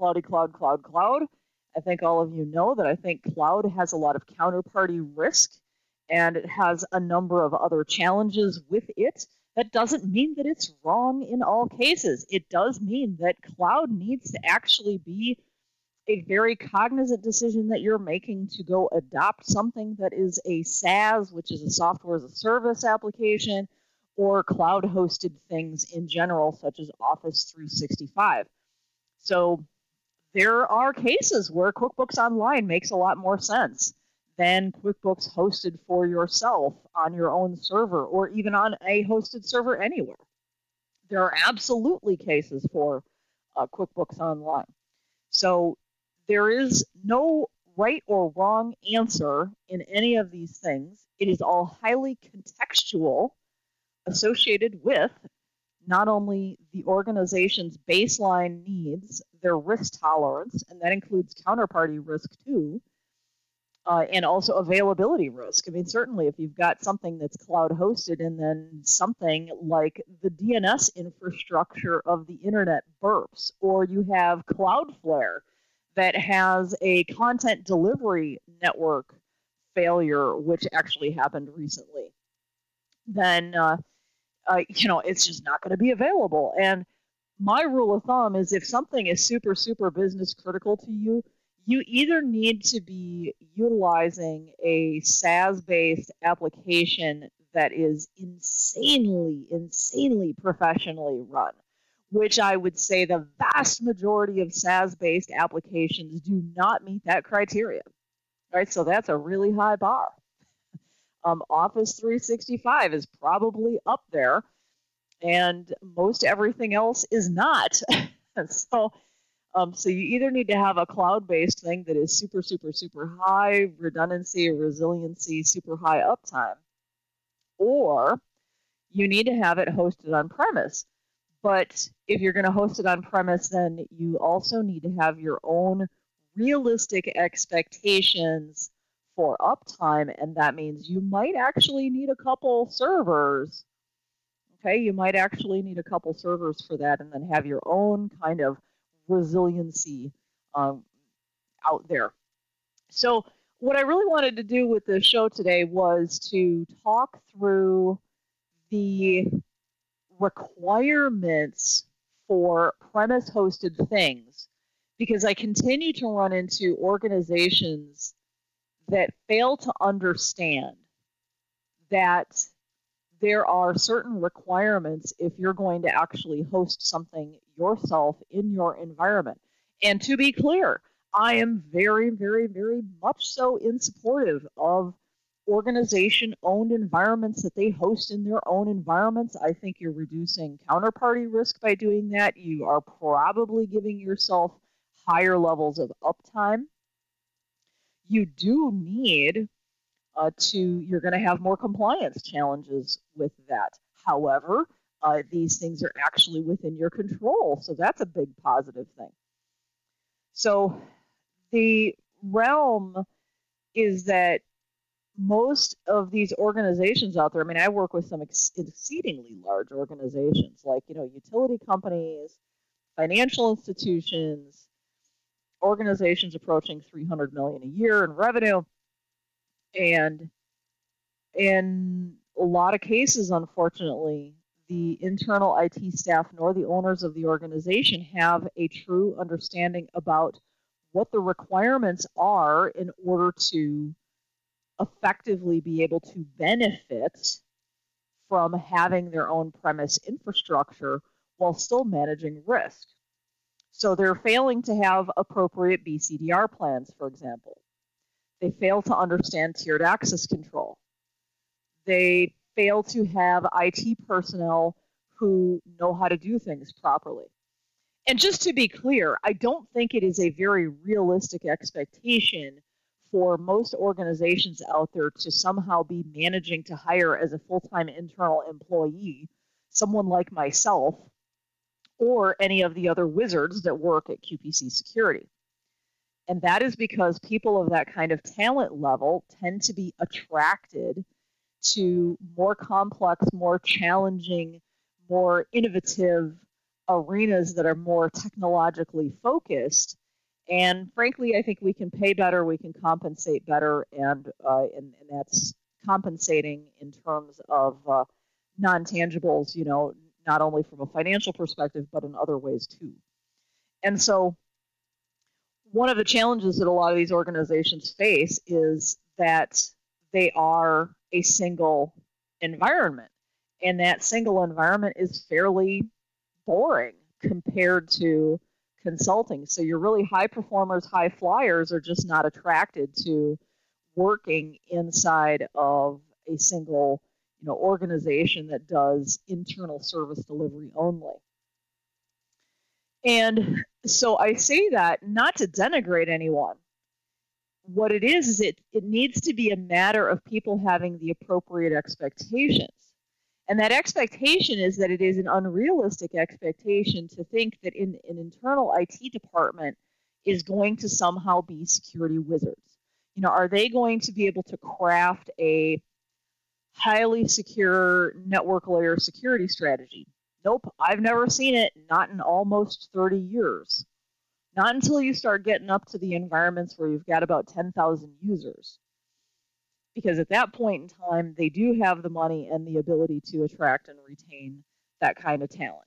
cloudy, cloud. I think all of you know that I think cloud has a lot of counterparty risk and it has a number of other challenges with it. That doesn't mean that it's wrong in all cases. It does mean that cloud needs to actually be a very cognizant decision that you're making to go adopt something that is a SaaS, which is a software as a service application, or cloud hosted things in general, such as Office 365. So there are cases where QuickBooks Online makes a lot more sense than QuickBooks hosted for yourself on your own server or even on a hosted server anywhere. There are absolutely cases for QuickBooks Online. So there is no right or wrong answer in any of these things. It is all highly contextual, associated with not only the organization's baseline needs, their risk tolerance, and that includes counterparty risk too, and also availability risk. I mean, certainly if you've got something that's cloud hosted and then something like the DNS infrastructure of the internet burps, or you have Cloudflare that has a content delivery network failure, which actually happened recently, then it's just not going to be available. And my rule of thumb is if something is super, super business critical to you, you either need to be utilizing a SaaS-based application that is insanely, insanely professionally run, which I would say the vast majority of SaaS-based applications do not meet that criteria. Right? So that's a really high bar. Office 365 is probably up there, and most everything else is not. So you either need to have a cloud-based thing that is super, super, super high redundancy, resiliency, super high uptime, or you need to have it hosted on-premise. But if you're going to host it on-premise, then you also need to have your own realistic expectations for uptime, and that means you might actually need a couple servers. Okay, you might actually need a couple servers for that, and then have your own kind of resiliency out there. So what I really wanted to do with this show today was to talk through the requirements for premise-hosted things, because I continue to run into organizations that fail to understand that there are certain requirements if you're going to actually host something yourself in your environment. And to be clear, I am very, very, very much so in supportive of organization-owned environments that they host in their own environments. I think you're reducing counterparty risk by doing that. You are probably giving yourself higher levels of uptime. You do need you're going to have more compliance challenges with that. However, these things are actually within your control, so that's a big positive thing. So the realm is that most of these organizations out there, I mean, I work with some exceedingly large organizations like, utility companies, financial institutions, organizations approaching $300 million a year in revenue. And in a lot of cases, unfortunately, the internal IT staff nor the owners of the organization have a true understanding about what the requirements are in order to effectively be able to benefit from having their own premise infrastructure while still managing risk. So they're failing to have appropriate BCDR plans, for example. They fail to understand tiered access control. They fail to have IT personnel who know how to do things properly. And just to be clear, I don't think it is a very realistic expectation for most organizations out there to somehow be managing to hire as a full-time internal employee someone like myself or any of the other wizards that work at QPC Security. And that is because people of that kind of talent level tend to be attracted to more complex, more challenging, more innovative arenas that are more technologically focused. And frankly, I think we can pay better, we can compensate better, and that's compensating in terms of non-tangibles, not only from a financial perspective, but in other ways too. And so one of the challenges that a lot of these organizations face is that they are a single environment. And that single environment is fairly boring compared to consulting. So your really high performers, high flyers are just not attracted to working inside of a single, organization that does internal service delivery only. And so I say that not to denigrate anyone. What it is it needs to be a matter of people having the appropriate expectations. And that expectation is that it is an unrealistic expectation to think that an internal IT department is going to somehow be security wizards. Are they going to be able to craft a highly secure network layer security strategy? Nope, I've never seen it, not in almost 30 years. Not until you start getting up to the environments where you've got about 10,000 users. Because at that point in time, they do have the money and the ability to attract and retain that kind of talent.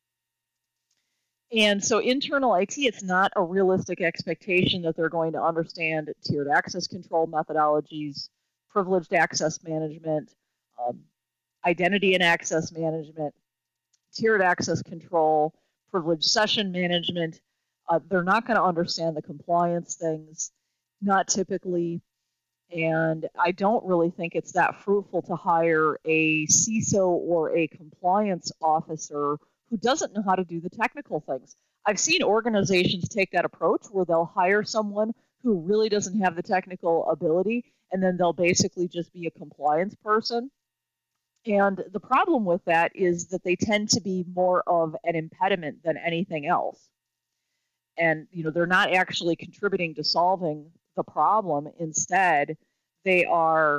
And so internal IT, it's not a realistic expectation that they're going to understand tiered access control methodologies, privileged access management, identity and access management, tiered access control, privileged session management. They're not going to understand the compliance things, not typically. And I don't really think it's that fruitful to hire a CISO or a compliance officer who doesn't know how to do the technical things. I've seen organizations take that approach where they'll hire someone who really doesn't have the technical ability, and then they'll basically just be a compliance person. And the problem with that is that they tend to be more of an impediment than anything else. And they're not actually contributing to solving the problem. Instead, they are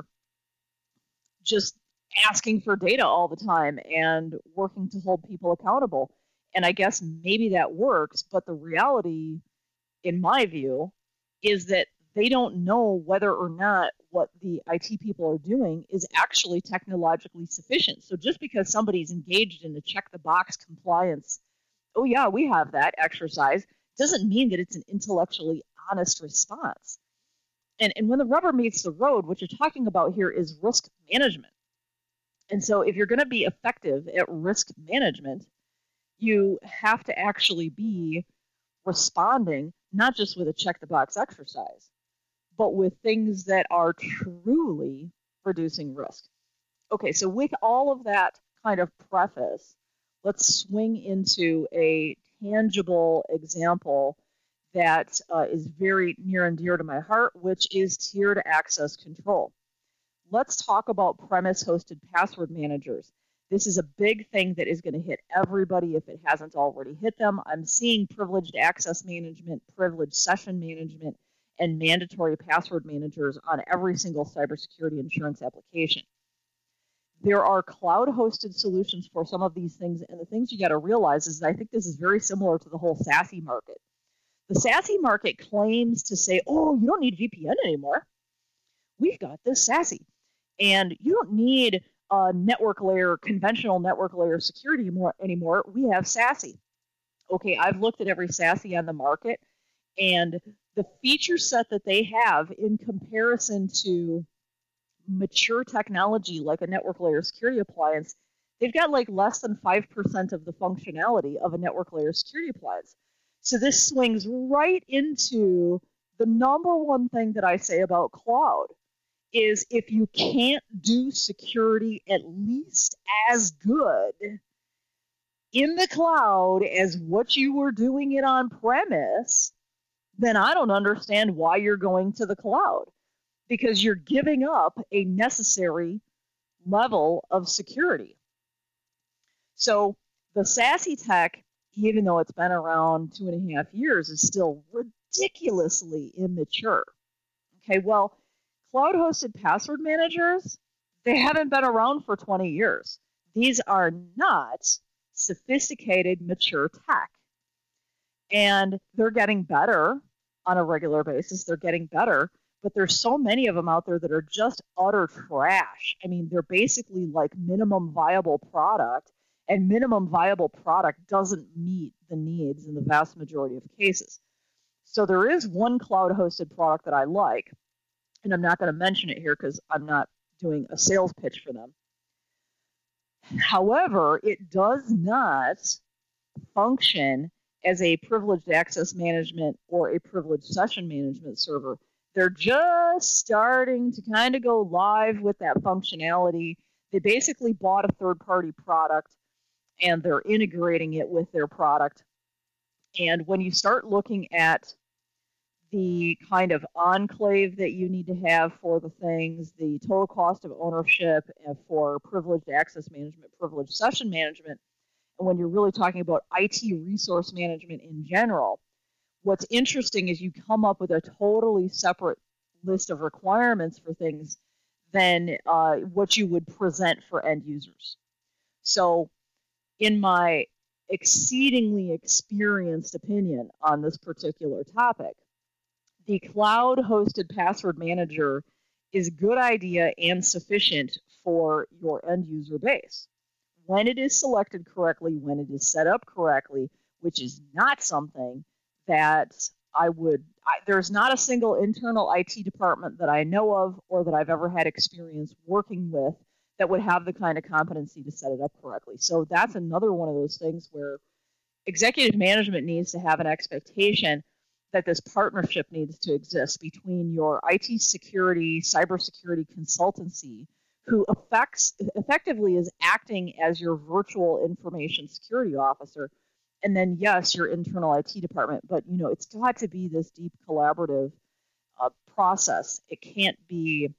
just asking for data all the time and working to hold people accountable. And I guess maybe that works, but the reality, in my view, is that they don't know whether or not what the IT people are doing is actually technologically sufficient. So just because somebody's engaged in a check-the-box compliance, oh yeah, we have that exercise, doesn't mean that it's an intellectually honest response. And when the rubber meets the road, what you're talking about here is risk management. And so if you're going to be effective at risk management, you have to actually be responding not just with a check-the-box exercise, but with things that are truly reducing risk. Okay, so with all of that kind of preface, let's swing into a tangible example that is very near and dear to my heart, which is tiered access control. Let's talk about premise-hosted password managers. This is a big thing that is going to hit everybody if it hasn't already hit them. I'm seeing privileged access management, privileged session management, and mandatory password managers on every single cybersecurity insurance application. There are cloud-hosted solutions for some of these things, and the things you got to realize is that I think this is very similar to the whole SASE market. The SASE market claims to say, oh, you don't need VPN anymore. We've got this SASE. And you don't need a network layer, conventional network layer security anymore. We have SASE. Okay, I've looked at every SASE on the market, and the feature set that they have in comparison to mature technology like a network layer security appliance, they've got like less than 5% of the functionality of a network layer security appliance. So this swings right into the number one thing that I say about cloud is if you can't do security at least as good in the cloud as what you were doing it on premise, then I don't understand why you're going to the cloud, because you're giving up a necessary level of security. So the SASE tech, even though it's been around 2.5 years, is still ridiculously immature. Okay, well, cloud-hosted password managers, they haven't been around for 20 years. These are not sophisticated, mature tech. And they're getting better on a regular basis. They're getting better, but there's so many of them out there that are just utter trash. I mean, they're basically like minimum viable product, and minimum viable product doesn't meet the needs in the vast majority of cases. So there is one cloud-hosted product that I like, and I'm not going to mention it here because I'm not doing a sales pitch for them. However, it does not function as a privileged access management or a privileged session management server. They're just starting to kind of go live with that functionality. They basically bought a third-party product and they're integrating it with their product. And when you start looking at the kind of enclave that you need to have for the things, the total cost of ownership for privileged access management, privileged session management, and when you're really talking about IT resource management in general, what's interesting is you come up with a totally separate list of requirements for things than what you would present for end users. So in my exceedingly experienced opinion on this particular topic, the cloud-hosted password manager is a good idea and sufficient for your end user base. When it is selected correctly, when it is set up correctly, which is not something that there's not a single internal IT department that I know of or that I've ever had experience working with that would have the kind of competency to set it up correctly. So that's another one of those things where executive management needs to have an expectation that this partnership needs to exist between your IT security, cybersecurity consultancy, who effectively is acting as your virtual information security officer, and then, yes, your internal IT department. But, it's got to be this deep collaborative process. It can't be,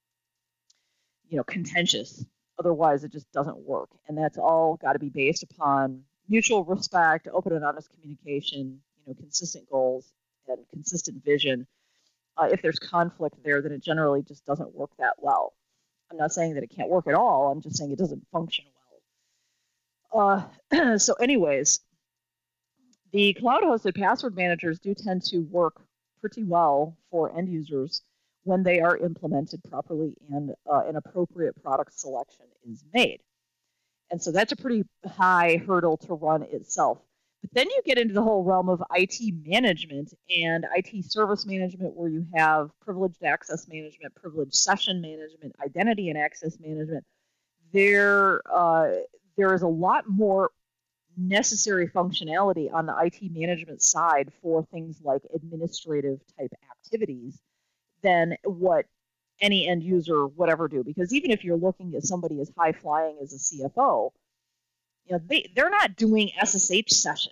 contentious. Otherwise, it just doesn't work. And that's all got to be based upon mutual respect, open and honest communication, consistent goals, and consistent vision. If there's conflict there, then it generally just doesn't work that well. I'm not saying that it can't work at all. I'm just saying it doesn't function well. So anyways, the cloud-hosted password managers do tend to work pretty well for end users when they are implemented properly and an appropriate product selection is made. And so that's a pretty high hurdle to run itself. But then you get into the whole realm of IT management and IT service management, where you have privileged access management, privileged session management, identity and access management. There is a lot more necessary functionality on the IT management side for things like administrative type activities than what any end user would ever do. Because even if you're looking at somebody as high flying as a CFO, they're not doing SSH sessions.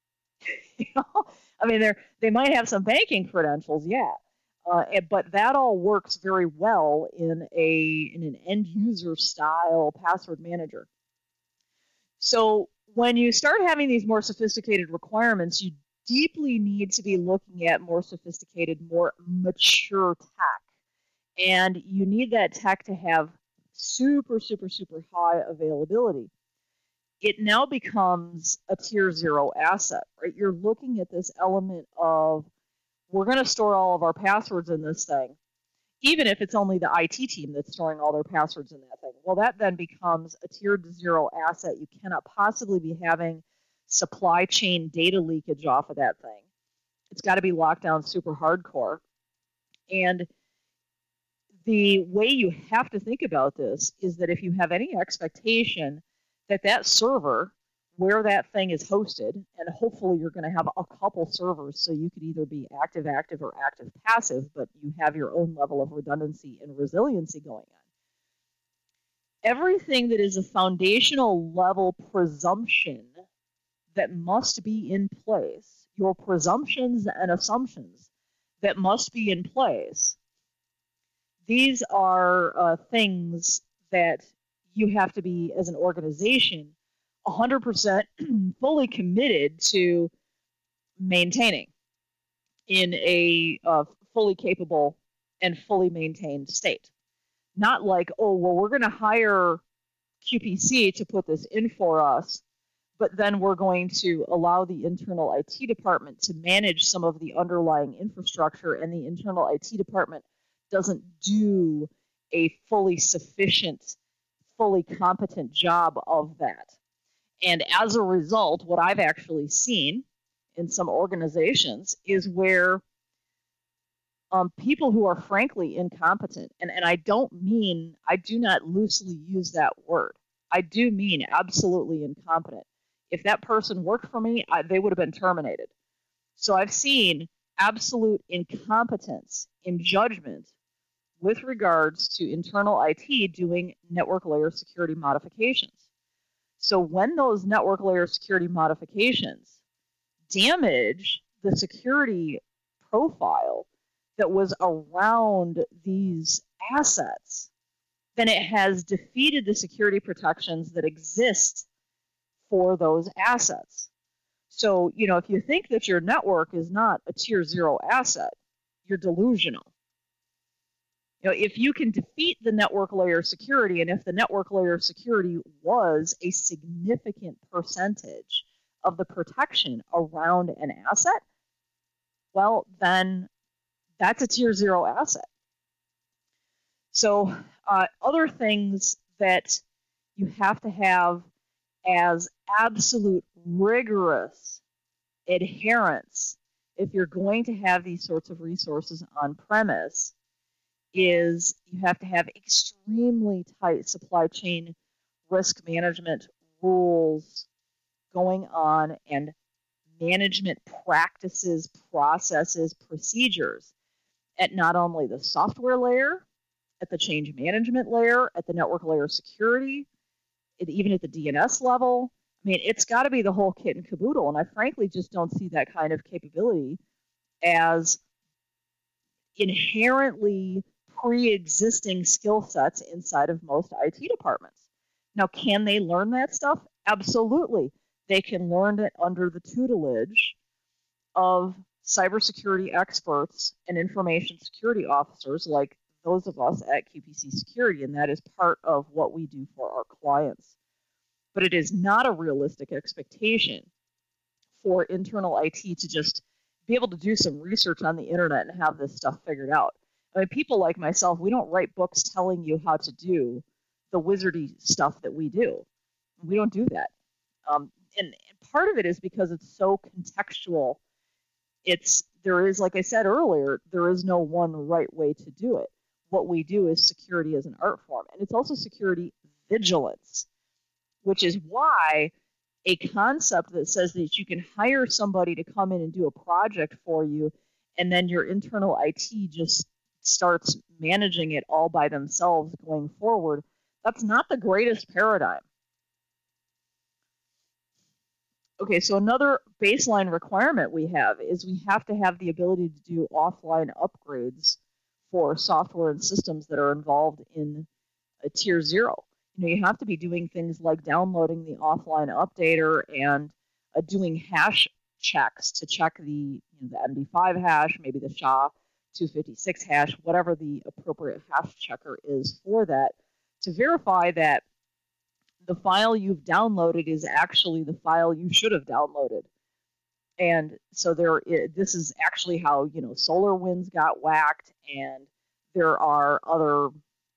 I mean, they might have some banking credentials, yeah, but that all works very well in an end user style password manager. So when you start having these more sophisticated requirements, you deeply need to be looking at more sophisticated, more mature tech, and you need that tech to have super, super, super high availability. It now becomes a tier 0 asset, right? You're looking at this element of, we're going to store all of our passwords in this thing, even if it's only the IT team that's storing all their passwords in that thing. Well, that then becomes a tier 0 asset. You cannot possibly be having supply chain data leakage off of that thing. It's got to be locked down super hardcore. And the way you have to think about this is that if you have any expectation that server where that thing is hosted, and hopefully you're going to have a couple servers, so you could either be active or active passive, but you have your own level of redundancy and resiliency going on. Everything that is a foundational level presumption that must be in place, your presumptions and assumptions that must be in place, these are things that you have to be, as an organization, 100% fully committed to maintaining in a fully capable and fully maintained state. Not like, oh, well, we're going to hire QPC to put this in for us, but then we're going to allow the internal IT department to manage some of the underlying infrastructure, and the internal IT department doesn't do a fully sufficient, fully competent job of that. And as a result, what I've actually seen in some organizations is where people who are frankly incompetent, and I do not loosely use that word. I do mean absolutely incompetent. If that person worked for me, they would have been terminated. So I've seen absolute incompetence in judgment with regards to internal IT doing network layer security modifications. So when those network layer security modifications damage the security profile that was around these assets, then it has defeated the security protections that exist for those assets. So, if you think that your network is not a tier 0 asset, you're delusional. If you can defeat the network layer security, and if the network layer security was a significant percentage of the protection around an asset, well, then that's a tier 0 asset. So other things that you have to have as absolute rigorous adherence if you're going to have these sorts of resources on premise is you have to have extremely tight supply chain risk management rules going on, and management practices, processes, procedures at not only the software layer, at the change management layer, at the network layer security, even at the DNS level. I mean, it's got to be the whole kit and caboodle, and I frankly just don't see that kind of capability as inherently pre-existing skill sets inside of most IT departments. Now, can they learn that stuff? Absolutely. They can learn it under the tutelage of cybersecurity experts and information security officers like those of us at QPC Security, and that is part of what we do for our clients. But it is not a realistic expectation for internal IT to just be able to do some research on the internet and have this stuff figured out. I mean, people like myself, we don't write books telling you how to do the wizardy stuff that we do. We don't do that. And part of it is because it's so contextual. There is, like I said earlier, there is no one right way to do it. What we do is security as an art form, and it's also security vigilance, which is why a concept that says that you can hire somebody to come in and do a project for you, and then your internal IT just starts managing it all by themselves going forward, that's not the greatest paradigm. Okay, so another baseline requirement we have is we have to have the ability to do offline upgrades for software and systems that are involved in a tier 0. You have to be doing things like downloading the offline updater and doing hash checks to check the MD5 hash, maybe the SHA-256 hash, whatever the appropriate hash checker is for that, to verify that the file you've downloaded is actually the file you should have downloaded. And so this is actually how SolarWinds got whacked, and there are other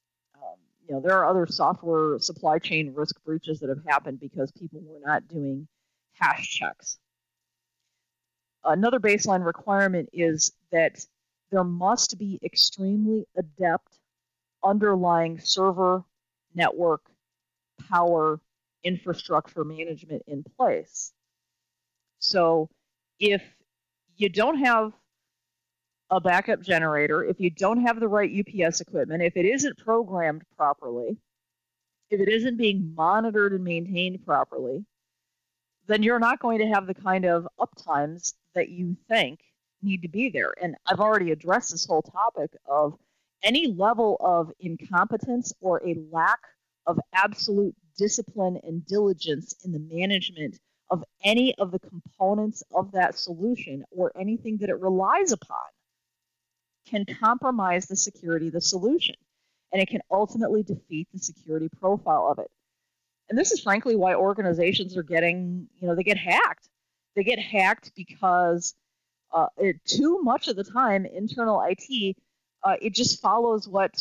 software supply chain risk breaches that have happened because people were not doing hash checks. Another baseline requirement is that there must be extremely adept underlying server, network, power, infrastructure management in place. So if you don't have a backup generator, if you don't have the right UPS equipment, if it isn't programmed properly, if it isn't being monitored and maintained properly, then you're not going to have the kind of uptimes that you think need to be there. And I've already addressed this whole topic of any level of incompetence or a lack of absolute discipline and diligence in the management of any of the components of that solution or anything that it relies upon can compromise the security of the solution, and it can ultimately defeat the security profile of it. And this is frankly why organizations are getting, they get hacked. They get hacked because too much of the time, internal IT, it just follows what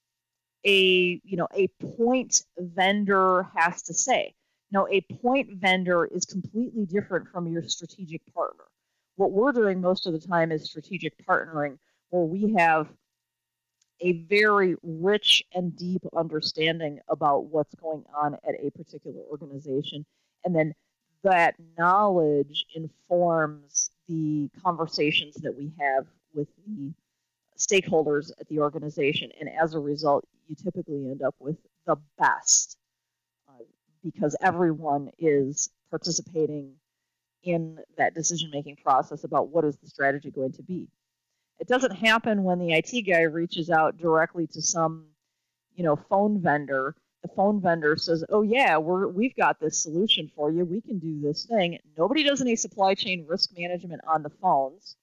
a point vendor has to say. Now, a point vendor is completely different from your strategic partner. What we're doing most of the time is strategic partnering, where we have a very rich and deep understanding about what's going on at a particular organization. And then that knowledge informs the conversations that we have with the stakeholders at the organization. And as a result, you typically end up with the best because everyone is participating in that decision-making process about what is the strategy going to be. It doesn't happen when the IT guy reaches out directly to some, phone vendor. The phone vendor says, "Oh yeah, we've got this solution for you. We can do this thing." Nobody does any supply chain risk management on the phones,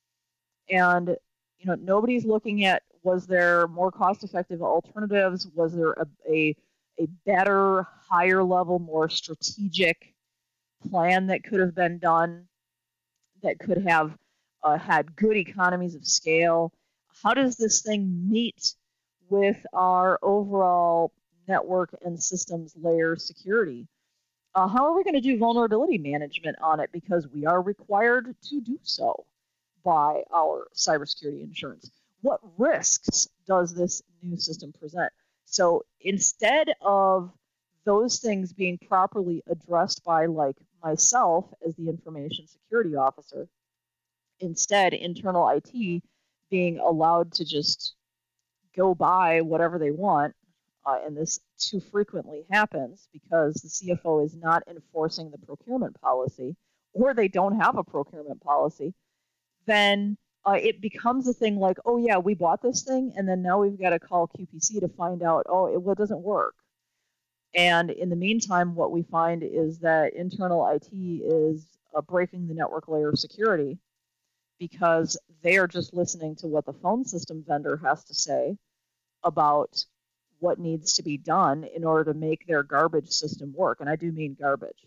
and nobody's looking at, was there more cost-effective alternatives? Was there a better, higher level, more strategic plan that could have been done that could have had good economies of scale? How does this thing meet with our overall network and systems layer security? How are we going to do vulnerability management on it? Because we are required to do so by our cybersecurity insurance. What risks does this new system present? So instead of those things being properly addressed by myself as the information security officer, instead internal IT being allowed to just go buy whatever they want, and this too frequently happens because the CFO is not enforcing the procurement policy, or they don't have a procurement policy, then it becomes a thing like, oh yeah, we bought this thing, and then now we've got to call QPC to find out, it doesn't work. And in the meantime, what we find is that internal IT is breaking the network layer of security because they are just listening to what the phone system vendor has to say about what needs to be done in order to make their garbage system work. And I do mean garbage.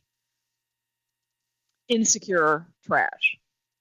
Insecure trash.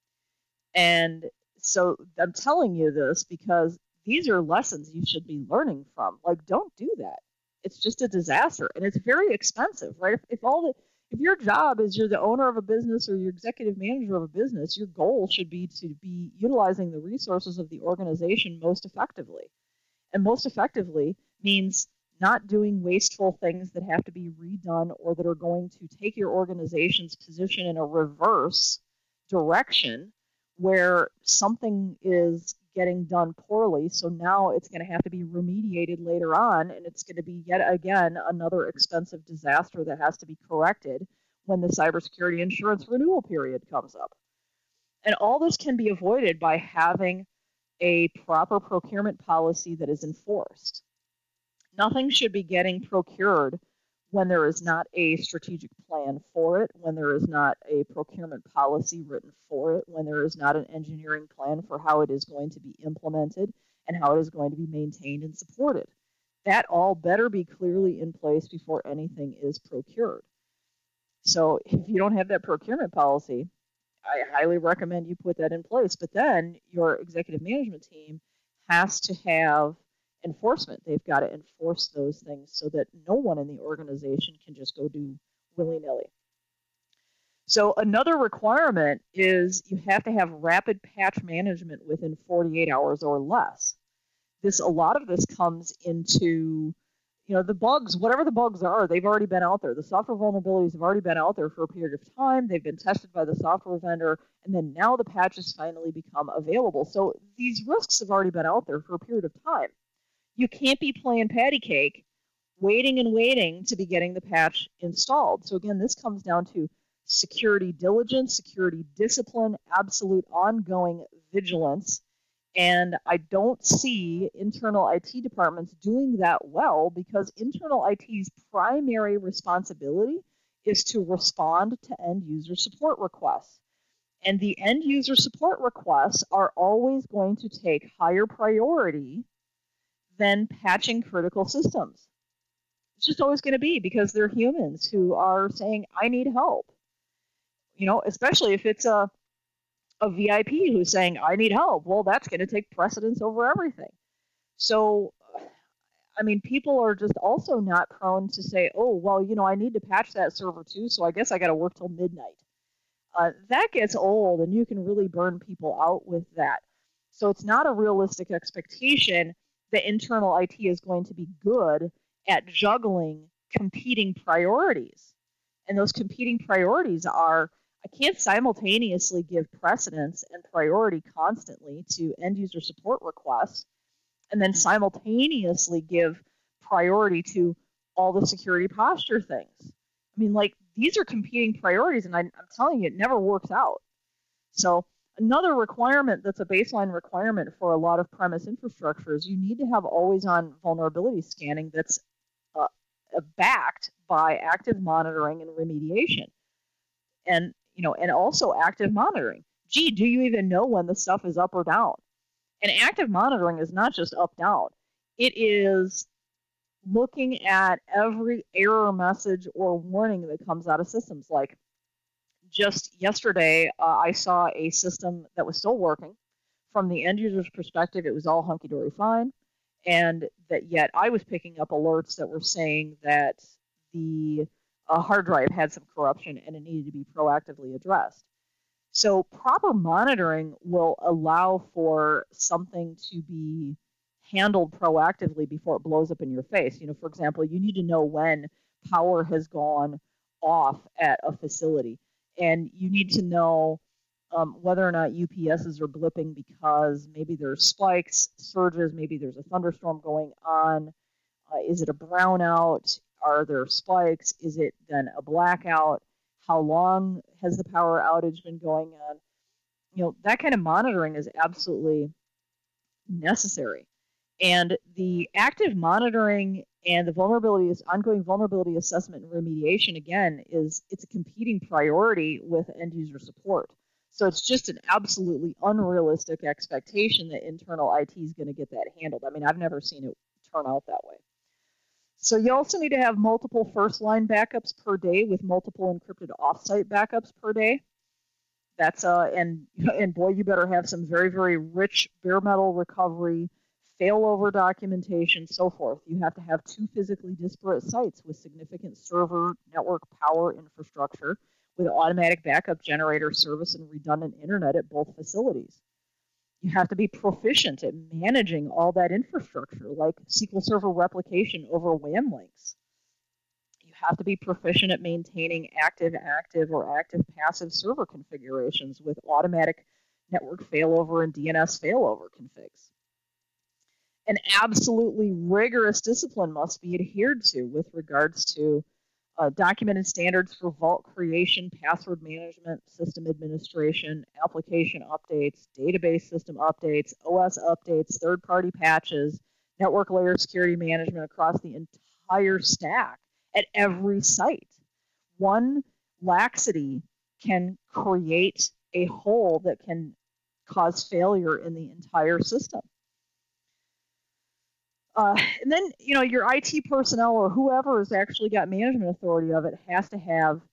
And so I'm telling you this because these are lessons you should be learning from. Don't do that. It's just a disaster, and it's very expensive, right? If your job is you're the owner of a business or you're executive manager of a business, your goal should be to be utilizing the resources of the organization most effectively. And most effectively means not doing wasteful things that have to be redone or that are going to take your organization's position in a reverse direction where something is getting done poorly. So now it's going to have to be remediated later on, and it's going to be yet again another expensive disaster that has to be corrected when the cybersecurity insurance renewal period comes up. And all this can be avoided by having a proper procurement policy that is enforced. Nothing should be getting procured when there is not a strategic plan for it, when there is not a procurement policy written for it, when there is not an engineering plan for how it is going to be implemented and how it is going to be maintained and supported. That all better be clearly in place before anything is procured. So if you don't have that procurement policy, I highly recommend you put that in place. But then your executive management team has to have enforcement. They've got to enforce those things so that no one in the organization can just go do willy-nilly. So another requirement is you have to have rapid patch management within 48 hours or less. A lot of this comes into, the bugs, whatever the bugs are, they've already been out there. The software vulnerabilities have already been out there for a period of time. They've been tested by the software vendor, and then now the patches finally become available. So these risks have already been out there for a period of time. You can't be playing patty cake, waiting and waiting to be getting the patch installed. So again, this comes down to security diligence, security discipline, absolute ongoing vigilance. And I don't see internal IT departments doing that well because internal IT's primary responsibility is to respond to end user support requests. And the end user support requests are always going to take higher priority than patching critical systems. It's just always going to be, because they're humans who are saying, I need help. Especially if it's a VIP who's saying, I need help. Well, that's going to take precedence over everything. So, people are just also not prone to say, oh, well, I need to patch that server too, so I guess I got to work till midnight. That gets old, and you can really burn people out with that. So it's not a realistic expectation that internal IT is going to be good at juggling competing priorities. And those competing priorities are, I can't simultaneously give precedence and priority constantly to end user support requests and then simultaneously give priority to all the security posture things. These are competing priorities, and I'm telling you, it never works out. So another requirement that's a baseline requirement for a lot of premise infrastructure is you need to have always-on vulnerability scanning that's backed by active monitoring and remediation. And also active monitoring. Gee, do you even know when the stuff is up or down? And active monitoring is not just up-down. It is looking at every error message or warning that comes out of systems. Like just yesterday, I saw a system that was still working. From the end user's perspective, it was all hunky-dory fine, and that yet I was picking up alerts that were saying that the hard drive had some corruption and it needed to be proactively addressed. So proper monitoring will allow for something to be handled proactively before it blows up in your face. For example, you need to know when power has gone off at a facility, and you need to know whether or not UPSs are blipping because maybe there's spikes, surges, maybe there's a thunderstorm going on. Is it a brownout? Are there spikes? Is it then a blackout? How long has the power outage been going on? That kind of monitoring is absolutely necessary. And the active monitoring and the ongoing vulnerability assessment and remediation, again, it's a competing priority with end user support. So it's just an absolutely unrealistic expectation that internal IT is going to get that handled. I've never seen it turn out that way. So you also need to have multiple first-line backups per day with multiple encrypted offsite backups per day. That's and boy, you better have some very, very rich bare metal recovery, failover documentation, so forth. You have to have 2 physically disparate sites with significant server network power infrastructure with automatic backup generator service and redundant internet at both facilities. You have to be proficient at managing all that infrastructure, like SQL Server replication over WAN links. You have to be proficient at maintaining active or active-passive server configurations with automatic network failover and DNS failover configs. An absolutely rigorous discipline must be adhered to with regards to documented standards for vault creation, password management, system administration, application updates, database system updates, OS updates, third-party patches, network layer security management across the entire stack at every site. One laxity can create a hole that can cause failure in the entire system. And then, your IT personnel or whoever has actually got management authority of it has to have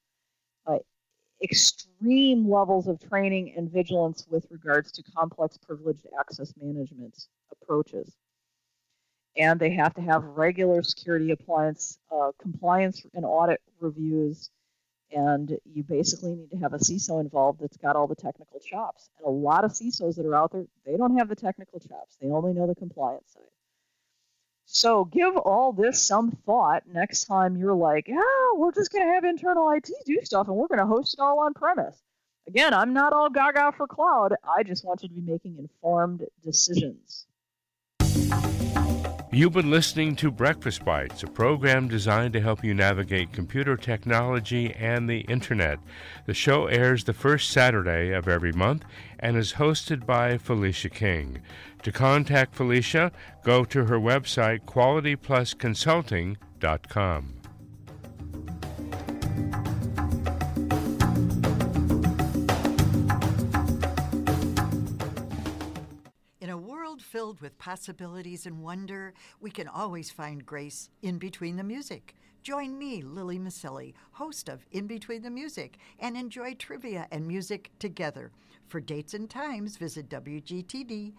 extreme levels of training and vigilance with regards to complex privileged access management approaches. And they have to have regular security compliance and audit reviews. And you basically need to have a CISO involved that's got all the technical chops. And a lot of CISOs that are out there, they don't have the technical chops. They only know the compliance side. So give all this some thought next time you're like, we're just going to have internal IT do stuff and we're going to host it all on premise. Again, I'm not all gaga for cloud. I just want you to be making informed decisions. You've been listening to Breakfast Bites, a program designed to help you navigate computer technology and the Internet. The show airs the first Saturday of every month and is hosted by Felicia King. To contact Felicia, go to her website, qualityplusconsulting.com. world filled with possibilities and wonder, we can always find grace in between the music. Join me, Lily Maselli, host of In Between the Music, and enjoy trivia and music together. For dates and times, visit WGTD.com.